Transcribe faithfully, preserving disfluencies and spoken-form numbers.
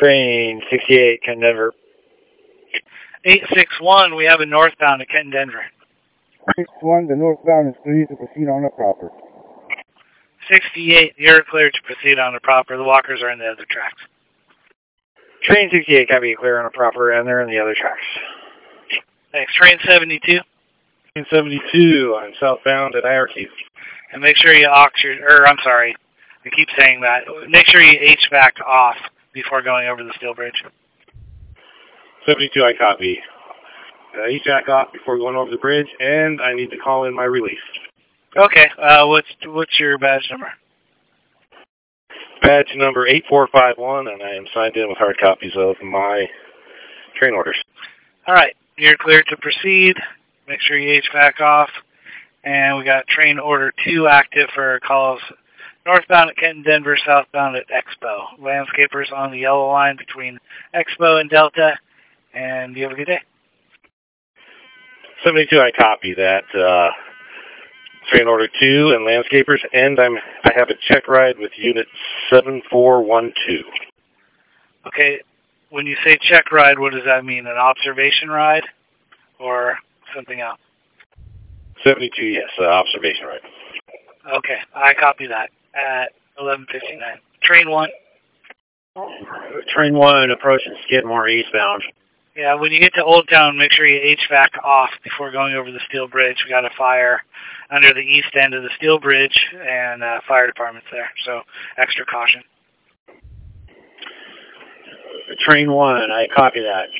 Train sixty-eight, Kenton, Denver. eight six one, we have a northbound at Kenton, Denver. six one, the northbound is clear to proceed on the proper. sixty-eight, you're clear to proceed on the proper. The walkers are in the other tracks. Train sixty-eight, copy, clear on the proper, and they're in the other tracks. Thanks. Train seventy-two. Train seventy-two, I'm southbound at I R Q. And make sure you aux your, or I'm sorry, I keep saying that. Make sure you H V A C off before going over the steel bridge. seventy-two, I copy. Uh, H V A C off before going over the bridge, and I need to call in my release. Okay, uh, what's what's your badge number? Badge number eight four five one, and I am signed in with hard copies of my train orders. All right, you're clear to proceed. Make sure you H V A C off. And we got train order two active for calls northbound at Kenton, Denver, southbound at Expo. Landscapers on the yellow line between Expo and Delta. And you have a good day. seventy-two, I copy that. Uh, train order two and landscapers, and I'm I have a check ride with unit seven four one two. Okay, when you say check ride, what does that mean? An observation ride or something else? seventy-two, yes, uh, observation ride. Okay, I copy that at eleven fifty-nine. Train one. Train one, approaching Skidmore eastbound. Yeah, when you get to Old Town, make sure you H V A C off before going over the steel bridge. We got a fire under the east end of the steel bridge, and uh, fire department's there, so extra caution. Train one, I copy that.